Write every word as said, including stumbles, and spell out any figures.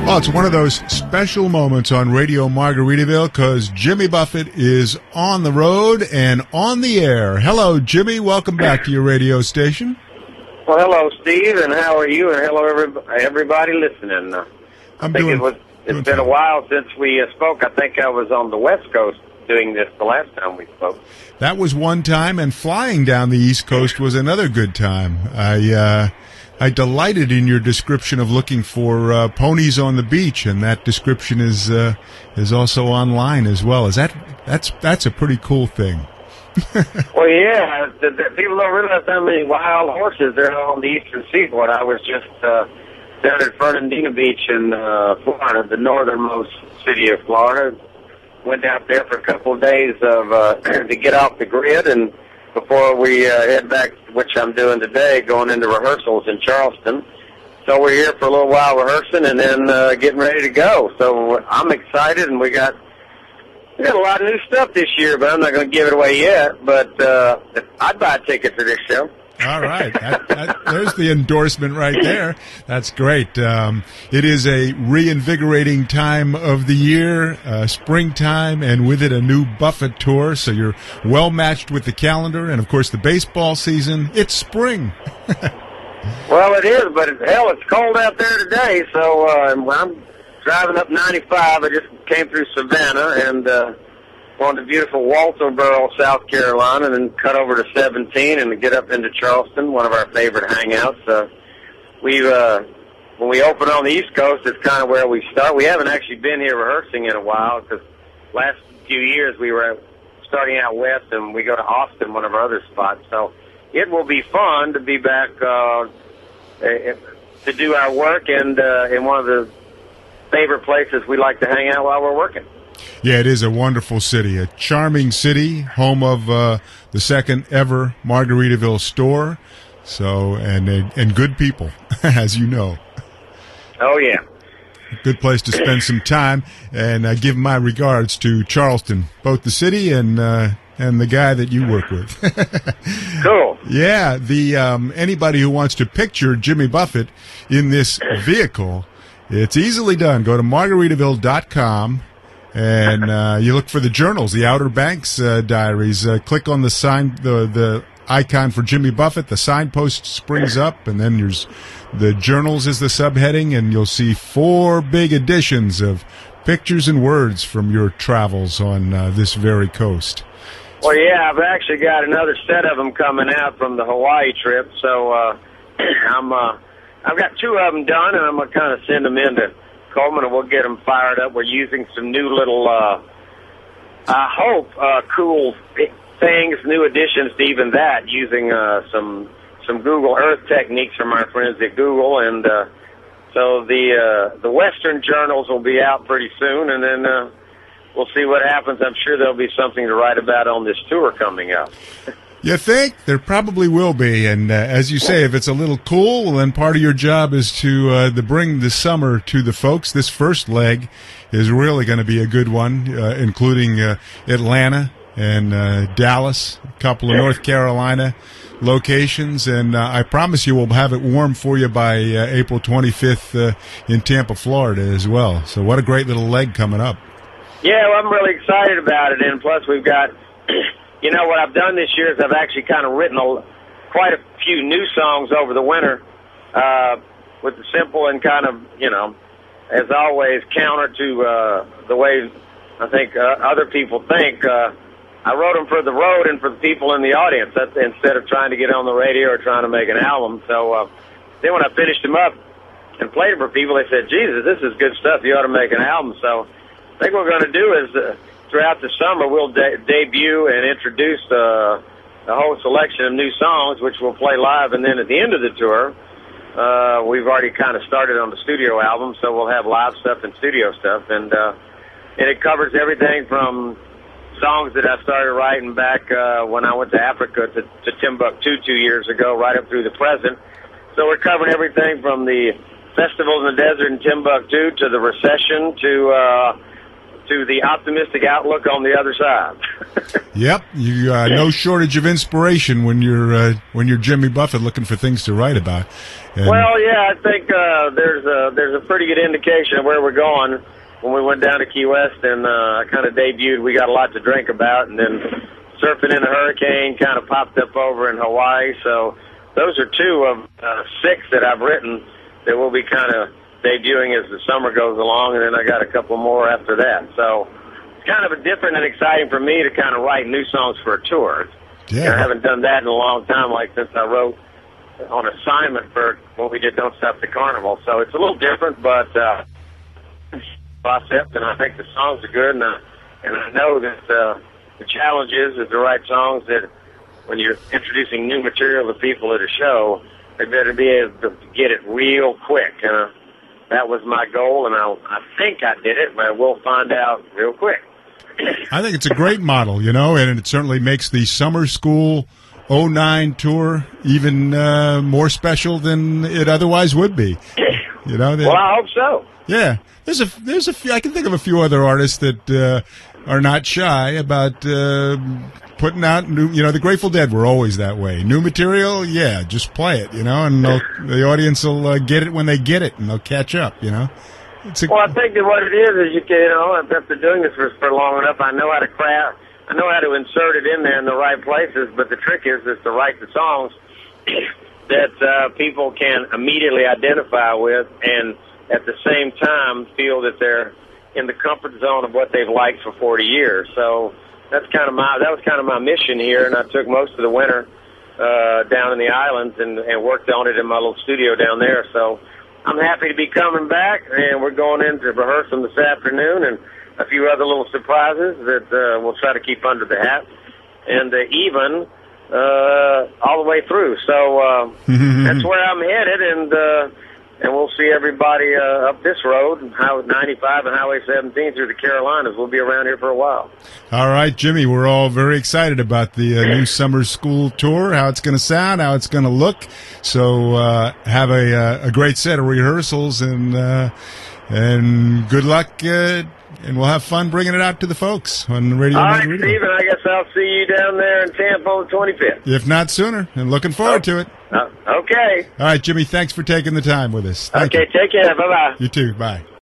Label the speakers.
Speaker 1: Well, it's one of those special moments on Radio Margaritaville because Jimmy Buffett is on the road and on the air. Hello, Jimmy. Welcome back to your radio station.
Speaker 2: Well, hello, Steve, and how are you? And hello, every, everybody listening. Uh,
Speaker 1: I'm
Speaker 2: I think
Speaker 1: doing,
Speaker 2: it was, it's
Speaker 1: doing
Speaker 2: been
Speaker 1: fine.
Speaker 2: a while since we uh, spoke. I think I was on the West Coast doing this the last time we spoke.
Speaker 1: That was one time, and flying down the East Coast was another good time. I uh, I delighted in your description of looking for uh, ponies on the beach, and that description is uh, is also online as well. Is that that's that's a pretty cool thing.
Speaker 2: Well, yeah, the, the people don't realize how many wild horses there are on the eastern seaboard. I was just uh, down at Fernandina Beach in uh, Florida, the northernmost city of Florida. Went out there for a couple of days of uh, to get off the grid, and before we uh, head back, which I'm doing today, going into rehearsals in Charleston. So we're here for a little while rehearsing and then uh, getting ready to go. So I'm excited, and we got we got a lot of new stuff this year, but I'm not going to give it away yet. But uh, I'd buy a ticket for this show.
Speaker 1: All right. That, that, there's the endorsement right there. That's great. Um, it is a reinvigorating time of the year, uh, springtime, and with it a new Buffett tour. So you're well matched with the calendar. And, of course, the baseball season, it's spring.
Speaker 2: Well, it is, but it, hell, it's cold out there today. So uh, I'm driving up ninety-five. I just came through Savannah and uh, on to beautiful Walterboro, South Carolina, and then cut over to seventeen and get up into Charleston, one of our favorite hangouts. Uh, we've uh, when we open on the East Coast, it's kind of where we start. We haven't actually been here rehearsing in a while because last few years we were starting out west, and we go to Austin, one of our other spots. So it will be fun to be back uh, to do our work and uh, in one of the favorite places we like to hang out while we're working.
Speaker 1: Yeah, it is a wonderful city, a charming city, home of uh, the second ever Margaritaville store. So, and and good people, as you know.
Speaker 2: Oh, yeah.
Speaker 1: Good place to spend some time, and I give my regards to Charleston, both the city and uh, and the guy that you work with.
Speaker 2: Cool.
Speaker 1: Yeah, the um, anybody who wants to picture Jimmy Buffett in this vehicle, it's easily done. Go to Margaritaville dot com. And uh, you look for the journals, the Outer Banks uh, diaries. Uh, click on the sign, the the icon for Jimmy Buffett. The signpost springs up, and then there's the journals is the subheading, and you'll see four big editions of pictures and words from your travels on uh, this very coast.
Speaker 2: Well, yeah, I've actually got another set of them coming out from the Hawaii trip. So uh, I'm uh, I've got two of them done, and I'm gonna kind of send them in to Coleman, and we'll get them fired up. We're using some new little, uh, I hope, uh, cool things, new additions to even that, using uh, some some Google Earth techniques from our friends at Google. And uh, so the uh, the Western journals will be out pretty soon, and then uh, we'll see what happens. I'm sure there'll be something to write about on this tour coming up.
Speaker 1: You think? There probably will be, and uh, as you say, if it's a little cool, well, then part of your job is to uh, to bring the summer to the folks. This first leg is really going to be a good one, uh, including uh, Atlanta and uh, Dallas, a couple of North Carolina locations, and uh, I promise you we'll have it warm for you by uh, April twenty-fifth uh, in Tampa, Florida as well. So what a great little leg coming up.
Speaker 2: Yeah, well, I'm really excited about it, and plus we've got... You know, what I've done this year is I've actually kind of written a, quite a few new songs over the winter uh, with the simple and kind of, you know, as always, counter to uh, the way I think uh, other people think. Uh, I wrote them for the road and for the people in the audience that's, instead of trying to get on the radio or trying to make an album. So uh, then when I finished them up and played them for people, they said, Jesus, this is good stuff. You ought to make an album. So I think what we're going to do is... Uh, Throughout the summer, we'll de- debut and introduce uh, a whole selection of new songs, which we'll play live. And then at the end of the tour, uh, we've already kind of started on the studio album, so we'll have live stuff and studio stuff. And uh, and it covers everything from songs that I started writing back uh, when I went to Africa to, to Timbuktu two years ago, right up through the present. So we're covering everything from the festivals in the desert in Timbuktu to the recession to... Uh, to the optimistic outlook on the other side.
Speaker 1: Yep, you uh, no shortage of inspiration when you're uh, when you're Jimmy Buffett looking for things to write about. And
Speaker 2: well, yeah, I think uh, there's a there's a pretty good indication of where we're going. When we went down to Key West and uh, I kind of debuted, we got a lot to drink about, and then surfing in a hurricane kind of popped up over in Hawaii. So those are two of uh, six that I've written that will be kind of debuting as the summer goes along, and then I got a couple more after that. So it's kind of a different and exciting for me to kind of write new songs for a tour.
Speaker 1: Yeah.
Speaker 2: I haven't done that in a long time, like since I wrote on assignment for when we did Don't Stop the Carnival. So it's a little different, but uh, concept, and I think the songs are good, and I, and I know that uh, the challenge is, is to write songs that when you're introducing new material to people at a show, they better be able to get it real quick. And uh, that was my goal, and I, I think I did it, but we'll find out real quick.
Speaker 1: I think it's a great model, you know, and it certainly makes the summer school oh nine tour even uh, more special than it otherwise would be. You know.
Speaker 2: Well, I hope so.
Speaker 1: Yeah, there's a there's a few. I can think of a few other artists that uh, are not shy about uh, putting out new. You know, the Grateful Dead were always that way. New material, yeah, just play it. You know, and the audience will uh, get it when they get it, and they'll catch up. You know. It's a,
Speaker 2: well, I think that what it is is you can, you know, after doing this for, for long enough, I know how to craft. I know how to insert it in there in the right places. But the trick is is to write the songs that uh, people can immediately identify with, and at the same time feel that they're in the comfort zone of what they've liked for forty years. So that's kind of my that was kind of my mission here, and I took most of the winter uh, down in the islands and, and worked on it in my little studio down there. So I'm happy to be coming back, and we're going in to rehearse them this afternoon, and a few other little surprises that uh, we'll try to keep under the hat, and uh, even uh, all the way through. So uh, that's where I'm headed, and uh, and we'll see everybody uh, up this road, Highway ninety-five and Highway seventeen through the Carolinas. We'll be around here for a while.
Speaker 1: All right, Jimmy, we're all very excited about the uh, new summer school tour, how it's going to sound, how it's going to look. So uh, have a, uh, a great set of rehearsals, and uh, and good luck, uh, and we'll have fun bringing it out to the folks on Radio
Speaker 2: All right,
Speaker 1: Radio.
Speaker 2: Stephen, I guess I'll see you down there in Tampa on the twenty-fifth.
Speaker 1: If not sooner, and looking forward
Speaker 2: oh.
Speaker 1: to it.
Speaker 2: Uh, okay.
Speaker 1: All right, Jimmy, thanks for taking the time with us. Thank
Speaker 2: okay,
Speaker 1: you.
Speaker 2: take care. Bye-bye.
Speaker 1: You too. Bye.